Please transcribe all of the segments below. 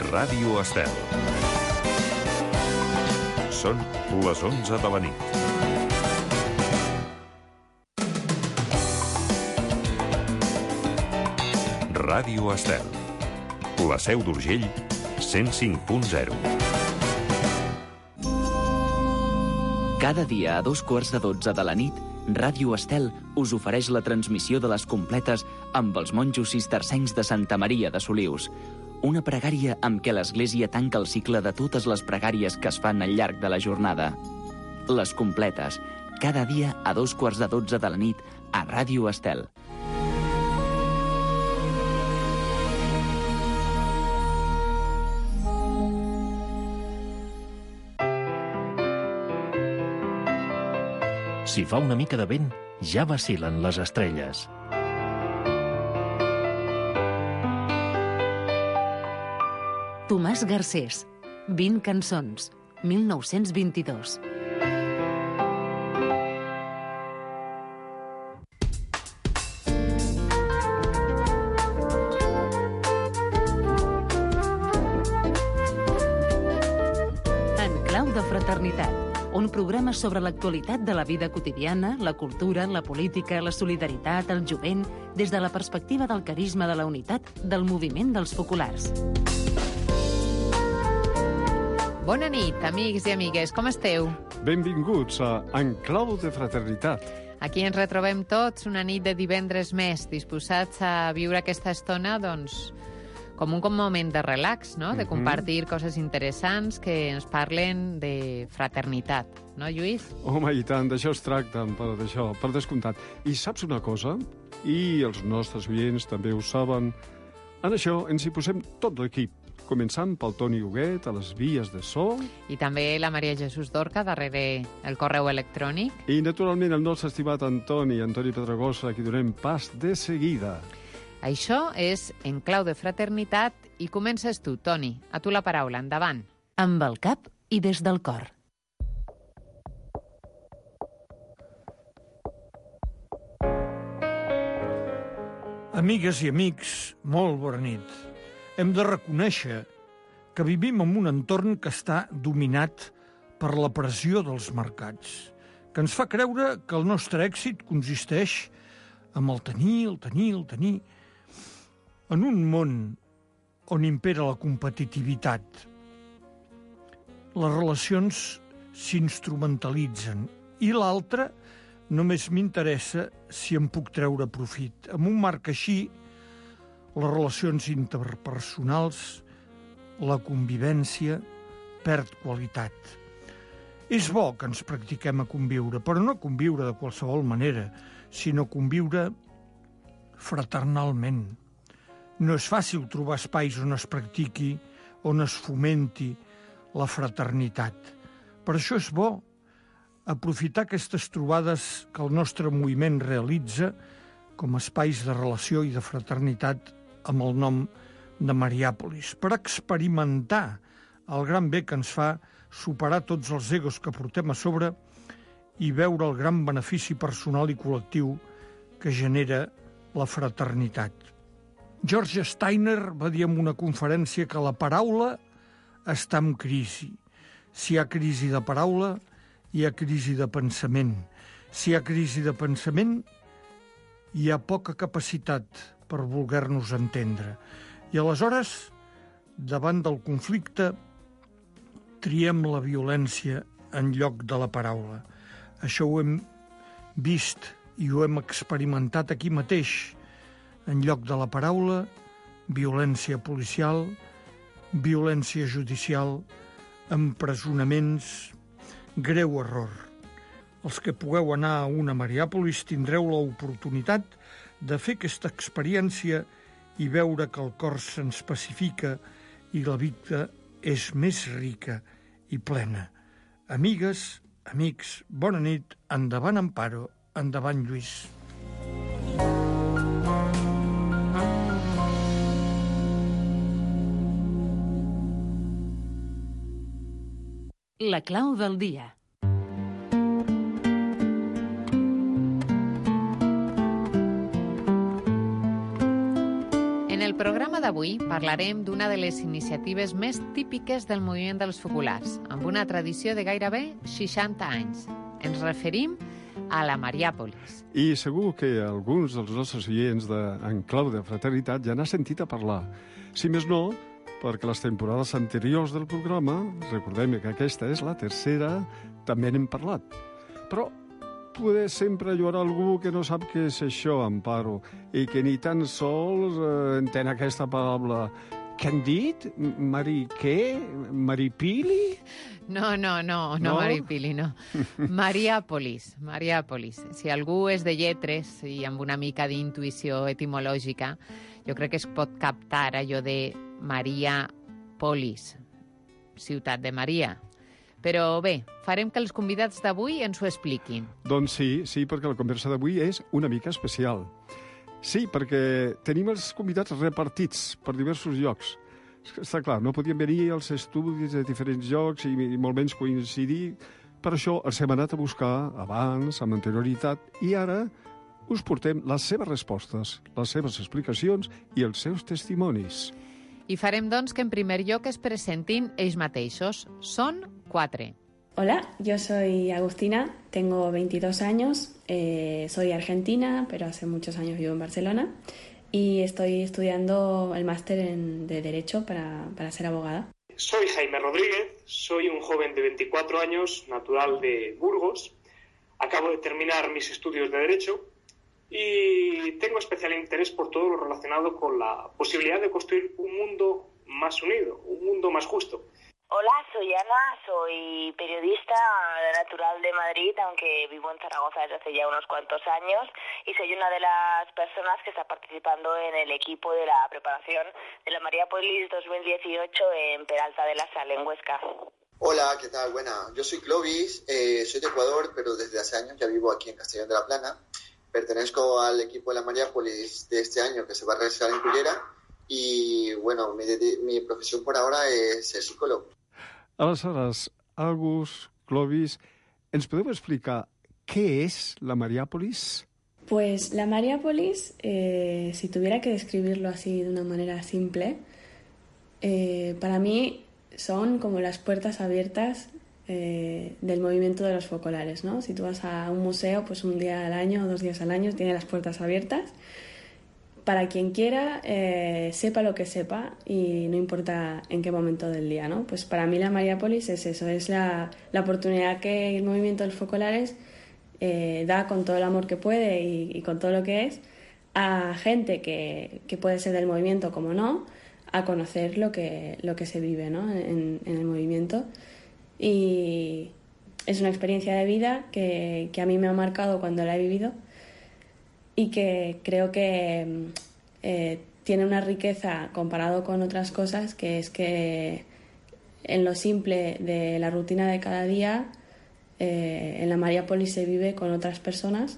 Ràdio Estel. Són les 11 de la nit. Ràdio Estel. La Seu d'Urgell, 105.0. Cada dia a 2:15 de la nit, Ràdio Estel us ofereix la transmissió de les completes amb els monjos cistercencs de Santa Maria de Solius. Una pregària amb què l'Església tanca el cicle de totes les pregàries que es fan al llarg de la jornada. Les completes, cada dia a 2:15 de la nit a Ràdio Estel. Si fa una mica de vent, ja vacil·len les estrelles. Tomàs Garcés, 20 cançons, 1922. En clau de fraternitat, un programa sobre l'actualitat de la vida quotidiana, la cultura, la política, la solidaritat, el jovent, des de la perspectiva del carisma de la unitat del moviment dels populars. Bona nit, amics i amigues, com esteu? Benvinguts a En clau de fraternitat. Aquí ens retrobem tots una nit de divendres més, disposats a viure aquesta estona, doncs, com un moment de relax, no? De compartir coses interessants que ens parlen de fraternitat, no, Lluís? Home, i tant, d'això es tracta, per descomptat. I saps una cosa? I els nostres oients també ho saben. En això ens hi posem tot l'equip, començant pel Toni Huguet a les vies de so. I també la Maria Jesús Dorca, darrere el correu electrònic. I, naturalment, el nostre estimat Antoni Pedregosa, a qui donem pas de seguida. Això és En clau de fraternitat i comences tu, Toni. A tu la paraula, endavant. Amb el cap i des del cor. Amigues i amics, molt bona nit. Hem de reconèixer que vivim en un entorn que està dominat per la pressió dels mercats, que ens fa creure que el nostre èxit consisteix en el tenir, en un món on impera la competitivitat. Les relacions s'instrumentalitzen i l'altre només m'interessa si em puc treure profit. En un marc així, les relacions interpersonals, la convivència, perd qualitat. És bo que ens practiquem a conviure, però no conviure de qualsevol manera, sinó conviure fraternalment. No és fàcil trobar espais on es practiqui, on es fomenti la fraternitat. Per això és bo aprofitar aquestes trobades que el nostre moviment realitza com a espais de relació i de fraternitat amb el nom de Mariàpolis, per experimentar el gran bé que ens fa superar tots els egos que portem a sobre i veure el gran benefici personal i col·lectiu que genera la fraternitat. George Steiner va dir en una conferència que la paraula està en crisi. Si hi ha crisi de paraula, hi ha crisi de pensament. Si hi ha crisi de pensament, hi ha poca capacitat per voler-nos entendre. I aleshores, davant del conflicte, triem la violència en lloc de la paraula. Això ho hem vist i ho hem experimentat aquí mateix. En lloc de la paraula, violència policial, violència judicial, empresonaments, greu error. Els que pugueu anar a una Mariàpolis tindreu l'oportunitat de fer aquesta experiència i veure que el cor se'ns pacifica i la vida és més rica i plena. Amigues, amics, bona nit, endavant Amparo, endavant Lluís. La clau del dia. En En el programa d'avui parlarem d'una de les iniciatives més típiques del moviment dels focolars, amb una tradició de gairebé 60 anys. Ens referim a la Mariàpolis. I segur que alguns dels nostres oients en clau de fraternitat ja n'ha sentit a parlar. Si més no, perquè les temporades anteriors del programa, recordem que aquesta és la tercera, també n'hem parlat. Però poder sempre hi haurà algú que no sap què és això, Amparo, i que ni tan sols entén aquesta paraula. Què han dit? Què? Maripili? No, Maripili, no. Mariàpolis. Si algú és de lletres i amb una mica d'intuïció etimològica, jo crec que es pot captar allò de Mariàpolis, ciutat de Maria. Però bé, farem que els convidats d'avui ens ho expliquin. Doncs sí, perquè la conversa d'avui és una mica especial. Sí, perquè tenim els convidats repartits per diversos llocs. Està clar, no podien venir als estudis de diferents llocs i molt menys coincidir. Per això els hem anat a buscar abans, amb anterioritat, i ara us portem les seves respostes, les seves explicacions i els seus testimonis. I farem, doncs, que en primer lloc es presentin ells mateixos. Són 4. Hola, yo soy Agustina, tengo 22 años, soy argentina, pero hace muchos años vivo en Barcelona y estoy estudiando el máster de Derecho para ser abogada. Soy Jaime Rodríguez, soy un joven de 24 años, natural de Burgos. Acabo de terminar mis estudios de Derecho y tengo especial interés por todo lo relacionado con la posibilidad de construir un mundo más unido, un mundo más justo. Hola, soy Ana, soy periodista natural de Madrid, aunque vivo en Zaragoza desde hace ya unos cuantos años, y soy una de las personas que está participando en el equipo de la preparación de la Mariàpolis 2018 en Peralta de la Sal, en Huesca. Hola, ¿qué tal? Buena, yo soy Clovis, soy de Ecuador, pero desde hace años ya vivo aquí en Castellón de la Plana. Pertenezco al equipo de la Mariàpolis de este año que se va a realizar en Cullera y, bueno, mi profesión por ahora es ser psicólogo. Aleshores, Agus, Clovis, ¿ens podeu explicar qué es la Mariàpolis? Pues la Mariàpolis, si tuviera que describirlo así de una manera simple, para mí son como las puertas abiertas del movimiento de los focolares, ¿no? Si tú vas a un museo, pues un día al año o 2 días al año tiene las puertas abiertas para quien quiera, sepa lo que sepa y no importa en qué momento del día, ¿no? Pues para mí la Mariàpolis es eso, es la oportunidad que el movimiento de los focolares da con todo el amor que puede y con todo lo que es a gente que puede ser del movimiento como no, a conocer lo que se vive, ¿no? en el movimiento. Y es una experiencia de vida que a mí me ha marcado cuando la he vivido y que creo que tiene una riqueza comparado con otras cosas, que es que en lo simple de la rutina de cada día, en la Mariàpolis se vive con otras personas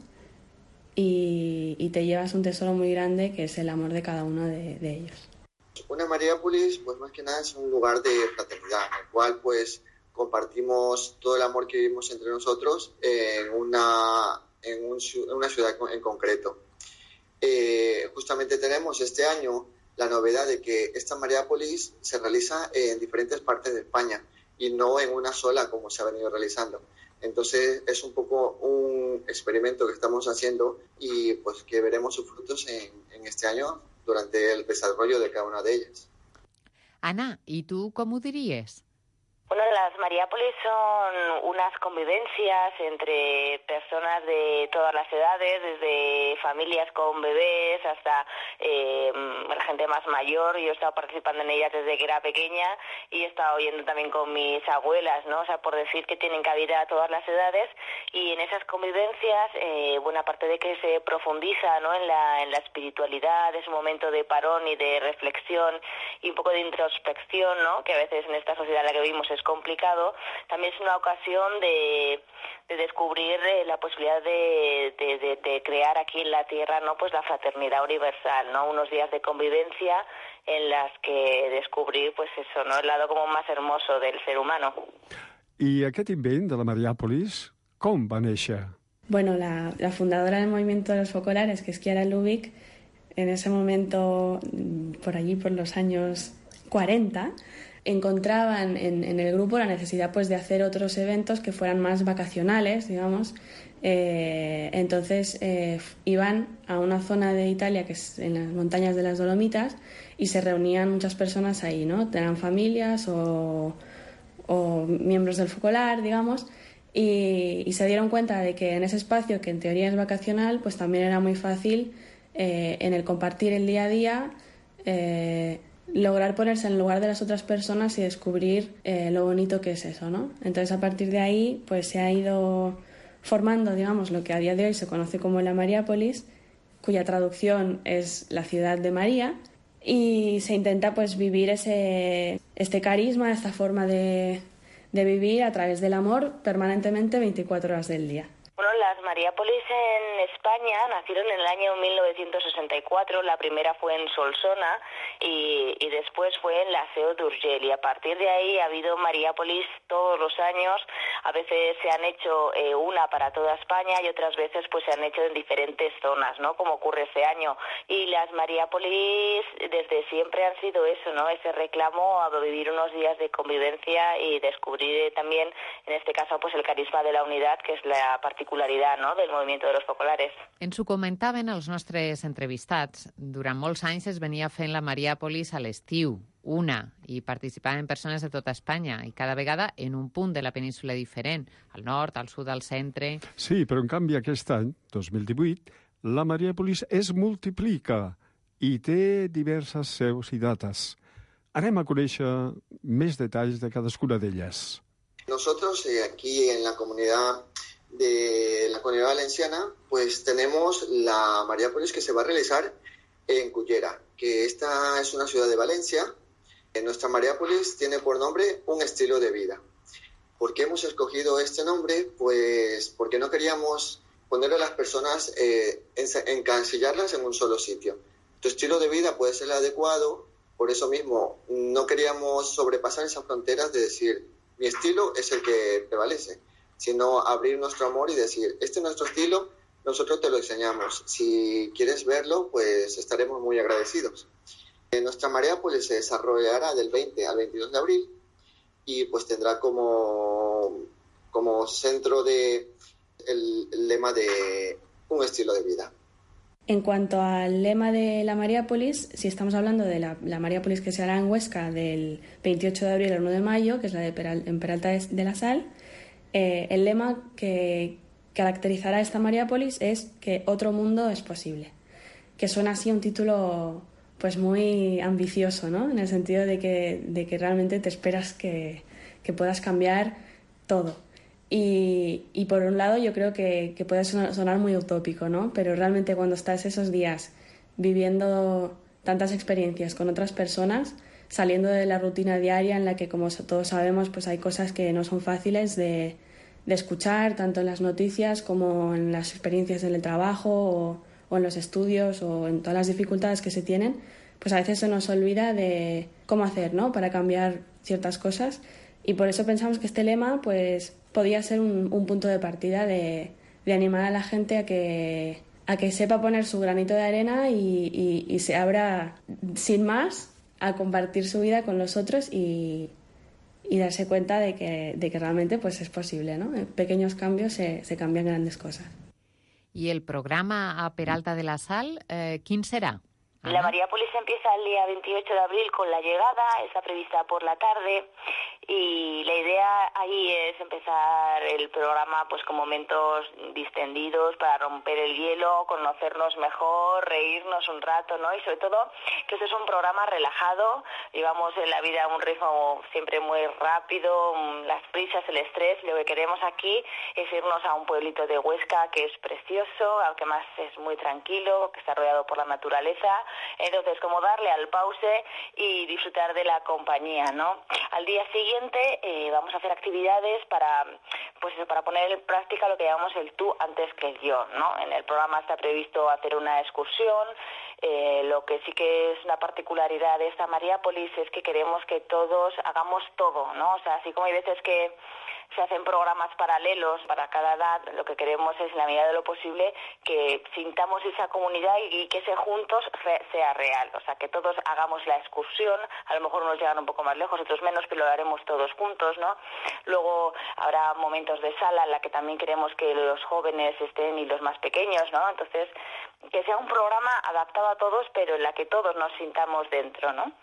y te llevas un tesoro muy grande que es el amor de cada uno de ellos. Una Mariàpolis, pues más que nada es un lugar de fraternidad, en el cual pues compartimos todo el amor que vivimos entre nosotros en una ciudad en concreto. Justamente tenemos este año la novedad de que esta Mariàpolis se realiza en diferentes partes de España y no en una sola como se ha venido realizando. Entonces es un poco un experimento que estamos haciendo y pues que veremos sus frutos en este año durante el desarrollo de cada una de ellas. Ana, ¿y tú cómo dirías? Bueno, las Mariàpolis son unas convivencias entre personas de todas las edades, desde familias con bebés hasta la gente más mayor. Yo he estado participando en ellas desde que era pequeña y he estado oyendo también con mis abuelas, ¿no? O sea, por decir que tienen cabida a todas las edades, y en esas convivencias, buena parte de que se profundiza, ¿no? en la espiritualidad, es un momento de parón y de reflexión y un poco de introspección, ¿no? Que a veces en esta sociedad en la que vivimos es complicado. También es una ocasión de descubrir la posibilidad de crear aquí en la tierra, ¿no? Pues la fraternidad universal, ¿no? Unos días de convivencia en las que descubrir, pues eso, ¿no? El lado como más hermoso del ser humano. I aquest invent de la Mariàpolis, com va néixer? Bueno, la fundadora del movimiento de los focolares, que es Chiara Lubich, en ese momento, por allí, por los años 40, encontraban en el grupo la necesidad pues de hacer otros eventos que fueran más vacacionales, digamos. Entonces iban a una zona de Italia que es en las montañas de las Dolomitas y se reunían muchas personas ahí, ¿no? Eran familias o miembros del Focolar, digamos, y se dieron cuenta de que en ese espacio, que en teoría es vacacional, pues también era muy fácil en el compartir el día a día lograr ponerse en el lugar de las otras personas y descubrir lo bonito que es eso, ¿no? Entonces, a partir de ahí, pues se ha ido formando, digamos, lo que a día de hoy se conoce como la Mariápolis, cuya traducción es la ciudad de María, y se intenta pues vivir este carisma, esta forma de vivir a través del amor permanentemente 24 horas del día. Bueno, las Mariápolis en España nacieron en el año 1964. La primera fue en Solsona y después fue en la Seu d'Urgell. Y a partir de ahí ha habido Mariápolis todos los años. A veces se han hecho una para toda España y otras veces pues se han hecho en diferentes zonas, ¿no? Como ocurre este año. Y las Mariápolis desde siempre han sido eso, ¿no? Ese reclamo a vivir unos días de convivencia y descubrir también, en este caso, pues el carisma de la unidad, que es la particularitat, no?, del moviment de los focolares. Ens ho comentaven els nostres entrevistats. Durant molts anys es venia fent la Mariàpolis a l'estiu, i participaven persones de tota Espanya, i cada vegada en un punt de la península diferent, al nord, al sud, al centre. Sí, però en canvi aquest any, 2018, la Mariàpolis es multiplica i té diverses seus i dates. Anem a conèixer més detalls de cadascuna d'elles. Nosotros aquí en la comunidad valenciana, pues tenemos la Mariápolis que se va a realizar en Cullera, que esta es una ciudad de Valencia. Nuestra Mariápolis tiene por nombre un estilo de vida. ¿Por qué hemos escogido este nombre? Pues porque no queríamos poner a las personas, encasillarlas en un solo sitio. Tu estilo de vida puede ser el adecuado, por eso mismo no queríamos sobrepasar esas fronteras de decir, mi estilo es el que prevalece, sino abrir nuestro amor y decir, este es nuestro estilo, nosotros te lo enseñamos. Si quieres verlo, pues estaremos muy agradecidos. Nuestra Mariápolis se desarrollará del 20 al 22 de abril y pues tendrá como centro el lema de un estilo de vida. En cuanto al lema de la Mariápolis, si estamos hablando de la Mariápolis que se hará en Huesca del 28 de abril al 1 de mayo, que es la de en Peralta de la Sal, el lema que caracterizará esta Mariápolis es que otro mundo es posible, que suena así un título pues muy ambicioso, ¿no? En el sentido de que realmente te esperas que puedas cambiar todo. Y por un lado yo creo que puede sonar muy utópico, ¿no? Pero realmente cuando estás esos días viviendo tantas experiencias con otras personas, saliendo de la rutina diaria en la que, como todos sabemos, pues hay cosas que no son fáciles de escuchar, tanto en las noticias como en las experiencias en el trabajo o en los estudios o en todas las dificultades que se tienen, pues a veces se nos olvida de cómo hacer, ¿no?, para cambiar ciertas cosas. Y por eso pensamos que este lema pues podía ser un punto de partida de animar a la gente a que sepa poner su granito de arena y se abra sin más a compartir su vida con los otros y darse cuenta de que realmente pues es posible, ¿no? En pequeños cambios se cambian grandes cosas. ¿Y el programa a Peralta de la Sal, quién será? La Mariápolis empieza el día 28 de abril con la llegada, está prevista por la tarde y la idea ahí es empezar el programa pues con momentos distendidos para romper el hielo, conocernos mejor, reírnos un rato, ¿no? Y sobre todo que este es un programa relajado, llevamos en la vida un ritmo siempre muy rápido, las prisas, el estrés, lo que queremos aquí es irnos a un pueblito de Huesca que es precioso, aunque más es muy tranquilo, que está rodeado por la naturaleza. Entonces, como darle al pause y disfrutar de la compañía, ¿no? Al día siguiente vamos a hacer actividades para poner en práctica lo que llamamos el tú antes que el yo, ¿no? En el programa está previsto hacer una excursión. Lo que sí que es una particularidad de esta Mariápolis es que queremos que todos hagamos todo, ¿no? O sea, así como hay veces que se hacen programas paralelos para cada edad. Lo que queremos es, en la medida de lo posible, que sintamos esa comunidad y que ese juntos sea real. O sea, que todos hagamos la excursión, a lo mejor unos llegan un poco más lejos, otros menos, pero lo haremos todos juntos, ¿no? Luego habrá momentos de sala en la que también queremos que los jóvenes estén y los más pequeños, ¿no? Entonces, que sea un programa adaptado a todos, pero en la que todos nos sintamos dentro, ¿no?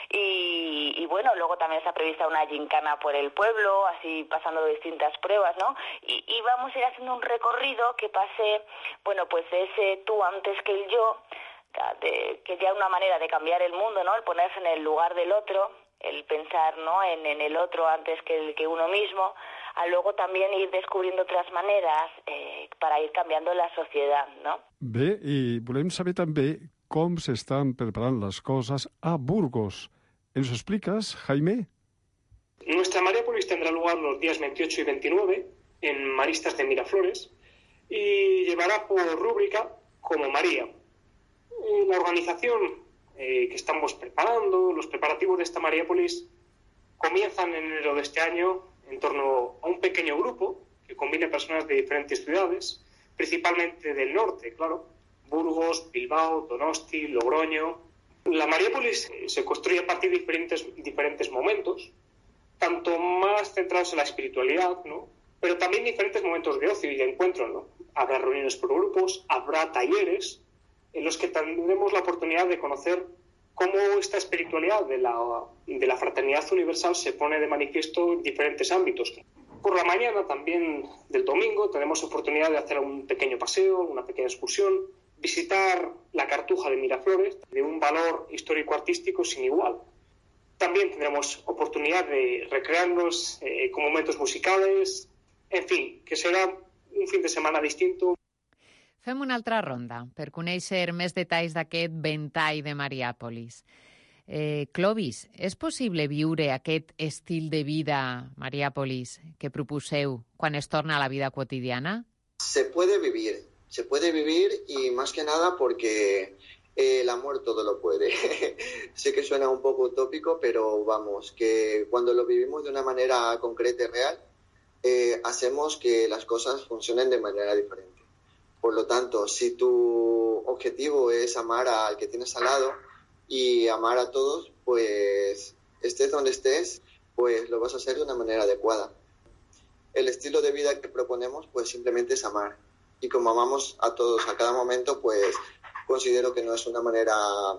Y bueno, luego también está prevista una gincana por el pueblo, así pasando distintas pruebas, ¿no? Y vamos a ir haciendo un recorrido que pase, bueno, pues de ese tú antes que el yo, que ya una manera de cambiar el mundo, ¿no? El ponerse en el lugar del otro, el pensar, ¿no?, en el otro antes que uno mismo, a luego también ir descubriendo otras maneras para ir cambiando la sociedad, ¿no? Bé, i volem saber també com s'estan preparant les coses a Burgos. ¿Nos explicas, Jaime? Nuestra Mariápolis tendrá lugar los días 28 y 29 en Maristas de Miraflores y llevará por rúbrica Como María. La organización que estamos preparando, los preparativos de esta Mariápolis, comienzan en enero de este año en torno a un pequeño grupo que combine personas de diferentes ciudades, principalmente del norte, claro, Burgos, Bilbao, Donosti, Logroño. La Mariápolis se construye a partir de diferentes momentos, tanto más centrados en la espiritualidad, ¿no?, pero también diferentes momentos de ocio y de encuentro, ¿no? Habrá reuniones por grupos, habrá talleres en los que tendremos la oportunidad de conocer cómo esta espiritualidad de la fraternidad universal se pone de manifiesto en diferentes ámbitos. Por la mañana también del domingo tenemos oportunidad de hacer un pequeño paseo, una pequeña excursión, visitar la Cartuja de Miraflores, de un valor histórico-artístico sin igual. También tendremos oportunidad de recrearnos con momentos musicales, en fin, que será un fin de setmana distinto. Fem una altra ronda per conèixer més detalls d'aquest ventall de Mariàpolis. Clovis, és possible viure aquest estil de vida, Mariàpolis, que proposeu quan es torna a la vida quotidiana? Se puede vivir y más que nada porque el amor todo lo puede. Sé que suena un poco utópico, pero vamos, que cuando lo vivimos de una manera concreta y real, hacemos que las cosas funcionen de manera diferente. Por lo tanto, si tu objetivo es amar al que tienes al lado y amar a todos, pues estés donde estés, pues lo vas a hacer de una manera adecuada. El estilo de vida que proponemos, pues simplemente es amar. Y como amamos a todos a cada momento, pues considero que no es una manera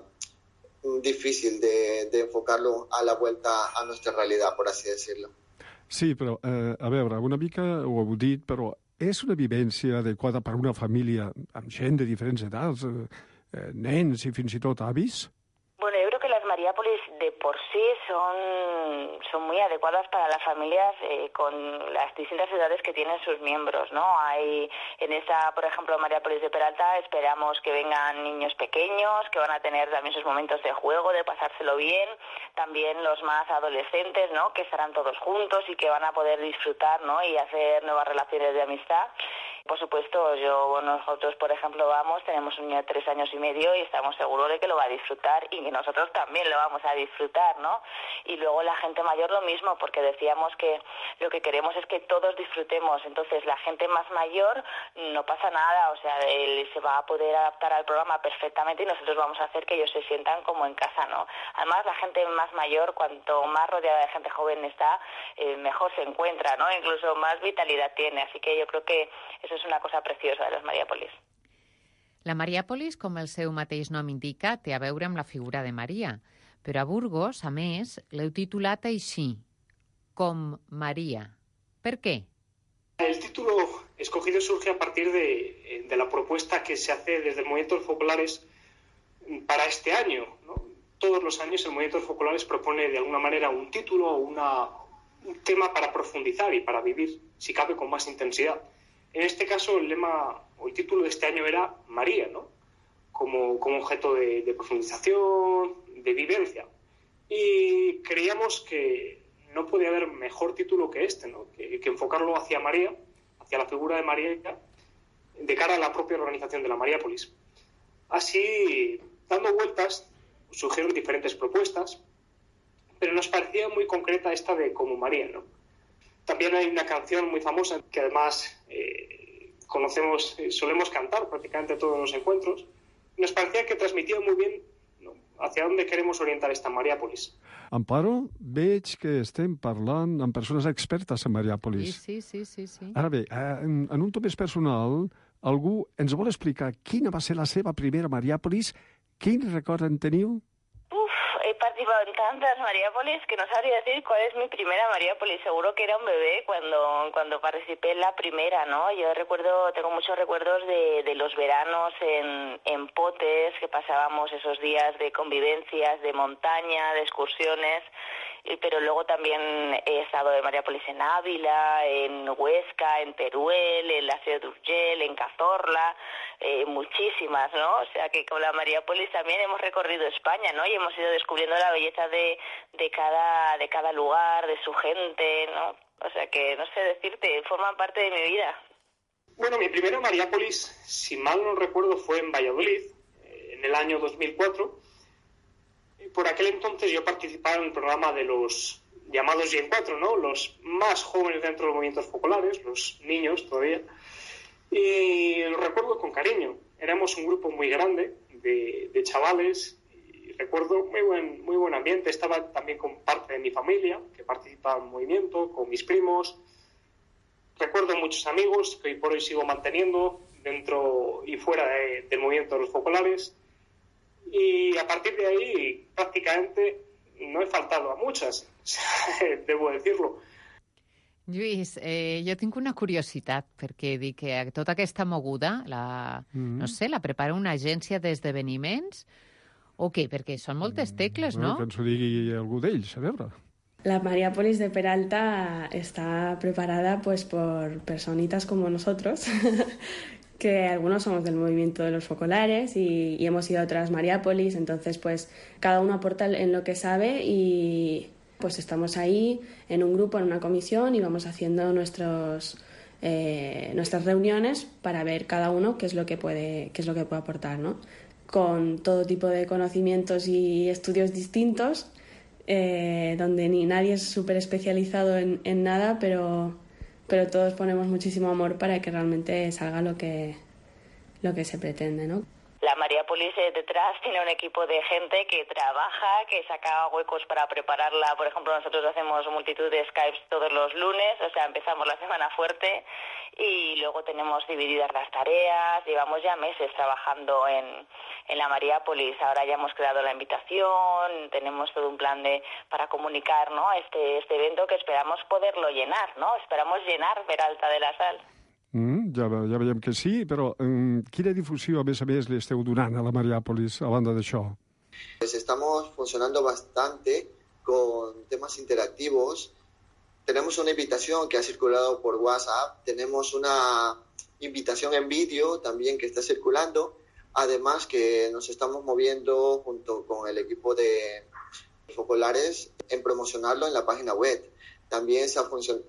difícil de enfocarlo a la vuelta a nuestra realidad, por así decirlo. Sí, però, a veure, una mica ho heu dit, però és una vivència adequada per a una família amb gent de diferents edats, nens i fins i tot avis? Bueno, yo creo que las Mariápolis de por sí son muy adecuadas para las familias con las distintas edades que tienen sus miembros, ¿no? Hay en esa, por ejemplo, Mariápolis de Peralta, esperamos que vengan niños pequeños, que van a tener también sus momentos de juego, de pasárselo bien, también los más adolescentes, ¿no?, que estarán todos juntos y que van a poder disfrutar, ¿no?, y hacer nuevas relaciones de amistad. Por supuesto, nosotros, por ejemplo, tenemos un niño de 3 años y medio y estamos seguros de que lo va a disfrutar y que nosotros también lo vamos a disfrutar, ¿no? Y luego la gente mayor lo mismo, porque decíamos que lo que queremos es que todos disfrutemos. Entonces, la gente más mayor no pasa nada, o sea, él se va a poder adaptar al programa perfectamente y nosotros vamos a hacer que ellos se sientan como en casa, ¿no? Además, la gente más mayor, cuanto más rodeada de gente joven está, mejor se encuentra, ¿no? Incluso más vitalidad tiene. Así que yo creo que eso és una cosa preciosa de les Mariàpolis. La Mariàpolis, com el seu mateix nom indica, té a veure amb la figura de Maria. Però a Burgos, a més, l'heu titulat així, Com Maria. ¿Per qué? El título escogido surge a partir de la propuesta que se hace desde el Movimiento Focolares para este año, ¿no? Todos los años el Movimiento Focolares propone de alguna manera un título o un tema para profundizar y para vivir, si cabe, con más intensidad. En este caso, el lema o el título de este año era María, ¿no?, como objeto de profundización, de vivencia. Y creíamos que no podía haber mejor título que este, ¿no?, que enfocarlo hacia María, hacia la figura de María, de cara a la propia organización de la Mariápolis. Así, dando vueltas, surgieron diferentes propuestas, pero nos parecía muy concreta esta de Como María, ¿no? También hay una canción muy famosa que además conocemos, solemos cantar prácticamente todos los encuentros. Nos parecía que transmitía muy bien, ¿no?, hacia dónde queremos orientar esta Mariàpolis. Amparo, veig que estem parlant amb persones expertes en Mariàpolis. Sí. Ara bé, en un to més personal, algú ens vol explicar quina va ser la seva primera Mariàpolis? Quin record en teniu? He participado en tantas Mariàpolis que no sabría decir cuál es mi primera Mariàpolis. Seguro que era un bebé cuando participé en la primera, ¿no? Yo tengo muchos recuerdos de los veranos en Potes, que pasábamos esos días de convivencias, de montaña, de excursiones, pero luego también he estado de Mariàpolis en Ávila, en Huesca, en Teruel, en la Seu d'Urgell, en Cazorla, muchísimas, ¿no? O sea que con la Mariàpolis también hemos recorrido España, ¿no? Y hemos ido descubriendo la belleza de cada lugar, de su gente, ¿no? O sea que, no sé decirte, forman parte de mi vida. Bueno, mi primera Mariàpolis, si mal no recuerdo, fue en Valladolid, en el año 2004. Por aquel entonces yo participaba en el programa de los llamados Gen4, ¿no? Los más jóvenes dentro de los movimientos focolares, los niños todavía. Y lo recuerdo con cariño. Éramos un grupo muy grande de chavales. Y recuerdo muy buen ambiente. Estaba también con parte de mi familia, que participaba en el movimiento, con mis primos. Recuerdo muchos amigos que hoy por hoy sigo manteniendo dentro y fuera del movimiento de los focolares. Y a partir de ahí, prácticamente, no he faltado a muchas, debo decirlo. Lluís, jo tinc una curiositat, perquè dic que tota aquesta moguda, no sé, la prepara una agència d'esdeveniments o què? Perquè són moltes tecles, no? Que ens ho digui algú d'ells, a veure. La Mariàpolis de Peralta está preparada pues por personitas como nosotros, que algunos somos del movimiento de los focolares y hemos ido a otras Mariàpolis, entonces pues cada uno aporta en lo que sabe y pues estamos ahí en un grupo, en una comisión y vamos haciendo nuestras reuniones para ver cada uno qué es lo que puede aportar, ¿no? Con todo tipo de conocimientos y estudios distintos, donde nadie es súper especializado en nada, pero todos ponemos muchísimo amor para que realmente salga lo que se pretende, ¿no? La Mariàpolis detrás tiene un equipo de gente que trabaja, que saca huecos para prepararla. Por ejemplo, nosotros hacemos multitud de Skypes todos los lunes, o sea, empezamos la semana fuerte y luego tenemos divididas las tareas. Llevamos ya meses trabajando en la Mariàpolis. Ahora ya hemos creado la invitación, tenemos todo un plan para comunicar, ¿no?, este evento que esperamos poderlo llenar, ¿no? Esperamos llenar Peralta de la Sal. Ja veiem que sí, però quina difusió, a més, li esteu donant a la Mariàpolis, a banda d'això? Pues estamos funcionando bastante con temas interactivos. Tenemos una invitación que ha circulado por WhatsApp, tenemos una invitación en vídeo también que está circulando, además que nos estamos moviendo junto con el equipo de focolares en promocionarlo en la página web. También se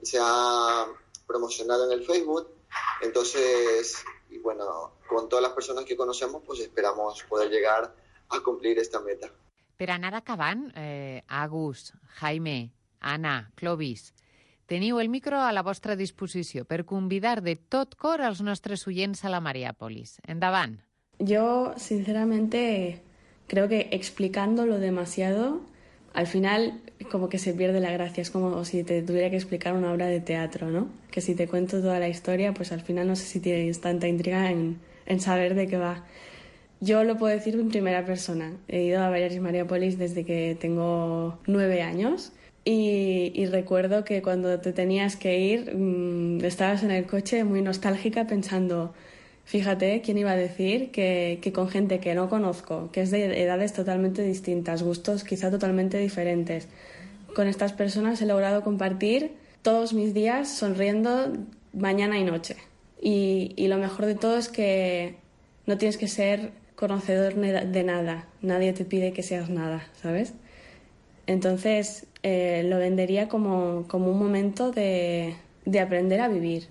ha promocionado en el Facebook. Entonces, y bueno, con todas las personas que conocemos, pues esperamos poder llegar a cumplir esta meta. Per anar acabant, Agus, Jaime, Anna, Clovis, teniu el micro a la vostra disposició per convidar de tot cor als nostres oients a la Mariàpolis. Endavant. Yo, sinceramente, creo que explicándolo demasiado, al final como que se pierde la gracia. Es como si te tuviera que explicar una obra de teatro, ¿no? Que si te cuento toda la historia, pues al final no sé si tienes tanta intriga en saber de qué va. Yo lo puedo decir en primera persona. He ido a varias Mariàpolis desde que tengo 9 años y recuerdo que cuando te tenías que ir estabas en el coche muy nostálgica pensando... Fíjate, ¿quién iba a decir que con gente que no conozco, que es de edades totalmente distintas, gustos quizá totalmente diferentes, con estas personas he logrado compartir todos mis días sonriendo mañana y noche? Y lo mejor de todo es que no tienes que ser conocedor de nada, nadie te pide que seas nada, ¿sabes? Entonces lo vendería como un momento de aprender a vivir.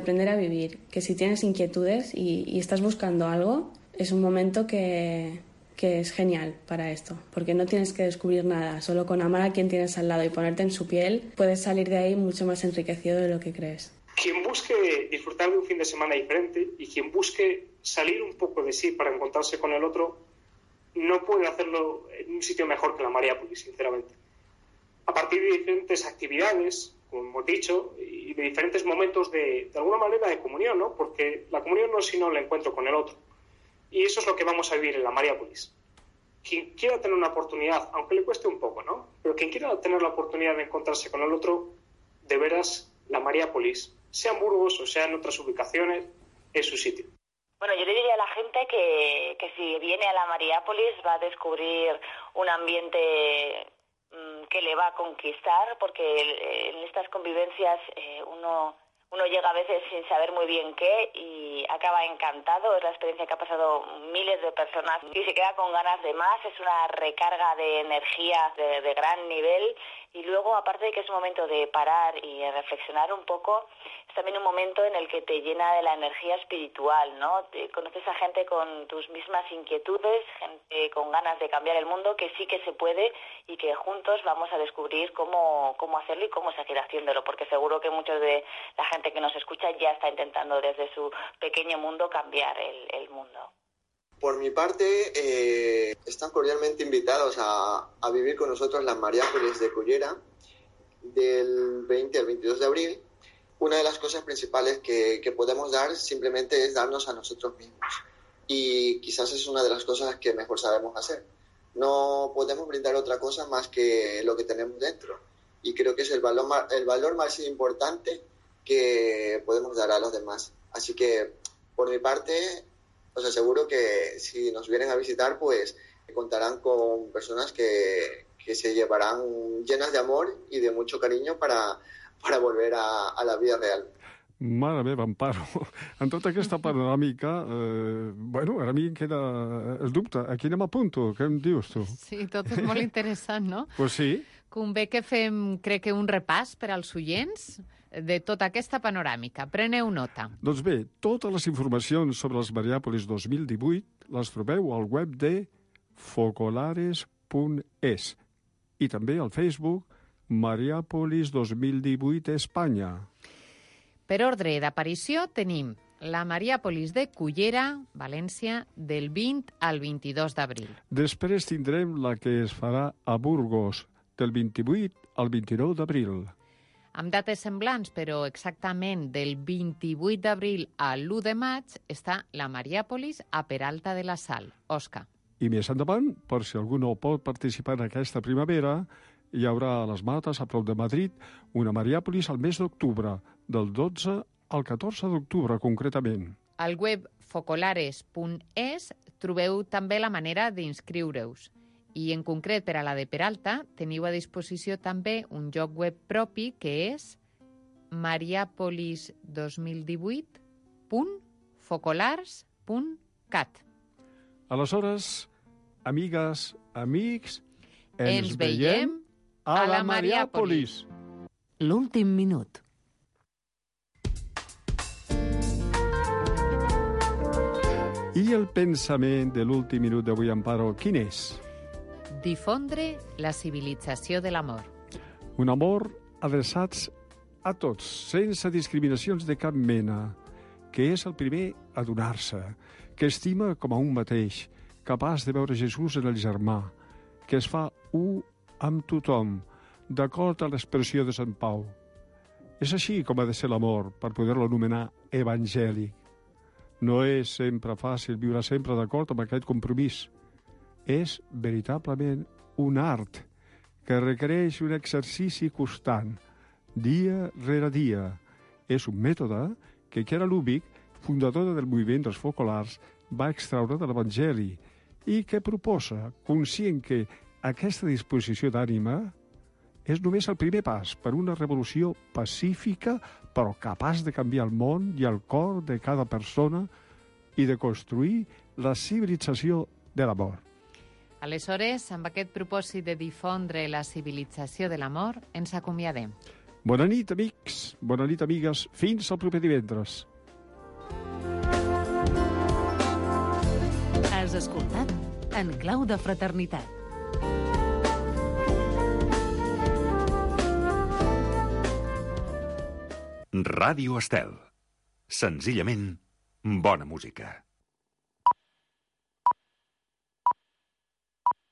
Que si tienes inquietudes y estás buscando algo, es un momento que que es genial para esto, porque no tienes que descubrir nada, solo con amar a quien tienes al lado y ponerte en su piel, puedes salir de ahí mucho más enriquecido de lo que crees. Quien busque disfrutar de un fin de semana diferente y quien busque salir un poco de sí para encontrarse con el otro, no puede hacerlo en un sitio mejor que la Mariápolis, sinceramente. A partir de diferentes actividades, como hemos dicho, y de diferentes momentos de alguna manera de comunión, ¿no? Porque la comunión no es sino el encuentro con el otro. Y eso es lo que vamos a vivir en la Mariápolis. Quien quiera tener una oportunidad, aunque le cueste un poco, ¿no? Pero quien quiera tener la oportunidad de encontrarse con el otro, de veras, la Mariápolis, sea en Burgos o sea en otras ubicaciones, es su sitio. Bueno, yo le diría a la gente que si viene a la Mariápolis va a descubrir un ambiente que le va a conquistar, porque en estas convivencias uno llega a veces sin saber muy bien qué y acaba encantado. Es la experiencia que ha pasado miles de personas y se queda con ganas de más. Es una recarga de energía de gran nivel. Y luego, aparte de que es un momento de parar y de reflexionar un poco, es también un momento en el que te llena de la energía espiritual, ¿no? Conoces a gente con tus mismas inquietudes, gente con ganas de cambiar el mundo, que sí que se puede y que juntos vamos a descubrir cómo hacerlo y cómo seguir haciéndolo, porque seguro que muchos de la gente que nos escucha ya está intentando desde su pequeño mundo cambiar el mundo. Por mi parte, están cordialmente invitados a vivir con nosotros la Mariápolis de Cullera del 20 al 22 de abril. Una de las cosas principales que podemos dar simplemente es darnos a nosotros mismos. Y quizás es una de las cosas que mejor sabemos hacer. No podemos brindar otra cosa más que lo que tenemos dentro. Y creo que es el valor más importante que podemos dar a los demás. Así que, por mi parte, os aseguro que si nos vienen a visitar, pues contarán con personas que se llevarán llenas de amor y de mucho cariño para volver a la vida real. Mare meva, Amparo, en tota aquesta panoràmica, bueno, ara a mi em queda el dubte. Aquí anem a punto, què em dius tu? Sí, tot és molt interessant, no? Pues sí. Convé que fem, crec que un repàs per als oients de tota aquesta panoràmica. Preneu nota. Doncs bé, totes les informacions sobre els Mariàpolis 2018 les trobeu al web de focolares.es i també al Facebook Mariàpolis 2018 Espanya. Per ordre d'aparició tenim la Mariàpolis de Cullera, València, del 20 al 22 d'abril. Després tindrem la que es farà a Burgos, del 28 al 29 d'abril. Amb dates semblants, però exactament del 28 d'abril a l'1 de maig, està la Mariàpolis a Peralta de la Sal. Òscar. I més endavant, per si algú no pot participar en aquesta primavera, hi haurà a les Mates, a prop de Madrid, una Mariàpolis al mes d'octubre, del 12 al 14 d'octubre, concretament. Al web focolares.es trobeu també la manera d'inscriure-us. I en concret per a la de Peralta teniu a disposició també un lloc web propi que és mariapolis2018.focolars.cat. Aleshores, amigues, amics, ens veiem a la Mariàpolis. L'últim minut. I el pensament de l'últim minut d'avui, Amparo, quin és? Difondre la civilització de l'amor. Un amor adreçats a tots, sense discriminacions de cap mena, que és el primer a donar-se, que estima com a un mateix, capaç de veure Jesús en el germà, que es fa un amb tothom, d'acord a l'expressió de Sant Pau. És així com ha de ser l'amor, per poder-lo anomenar evangèlic. No és sempre fàcil viure sempre d'acord amb aquest compromís. És veritablement un art que requereix un exercici constant, dia rere dia. És un mètode que Chiara Lubich, fundadora del moviment dels focolars, va extraure de l'Evangeli i que proposa, conscient que aquesta disposició d'ànima és només el primer pas per una revolució pacífica però capaç de canviar el món i el cor de cada persona i de construir la civilització de l'amor. Aleshores, amb aquest propòsit de difondre la civilització de l'amor, ens acomiadem. Bona nit, amics, bona nit, amigues. Fins al proper divendres. Has escoltat en clau de fraternitat. Ràdio Estel. Senzillament, bona música.